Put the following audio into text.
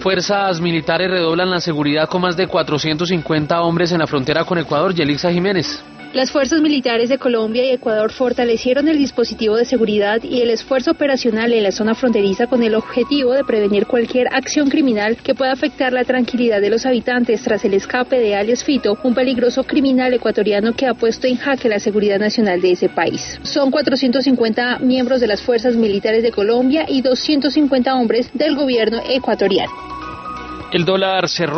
Fuerzas militares redoblan la seguridad con más de 450 hombres en la frontera con Ecuador. Yelixa Jiménez. Las fuerzas militares de Colombia y Ecuador fortalecieron el dispositivo de seguridad y el esfuerzo operacional en la zona fronteriza con el objetivo de prevenir cualquier acción criminal que pueda afectar la tranquilidad de los habitantes tras el escape de alias Fito, un peligroso criminal ecuatoriano que ha puesto en jaque la seguridad nacional de ese país. Son 450 miembros de las fuerzas militares de Colombia y 250 hombres del gobierno ecuatoriano. El dólar cerró